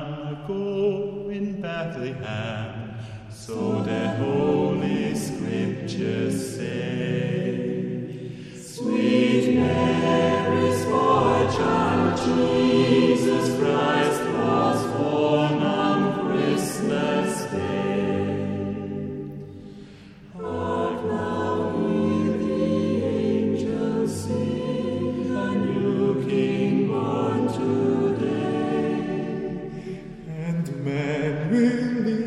ago in Bethlehem, so the Holy Scriptures say. Sweet Mary's boy child, Jesus Christ was born on Christmas Day. Hark now, hear the angels sing, a new King born today. And men will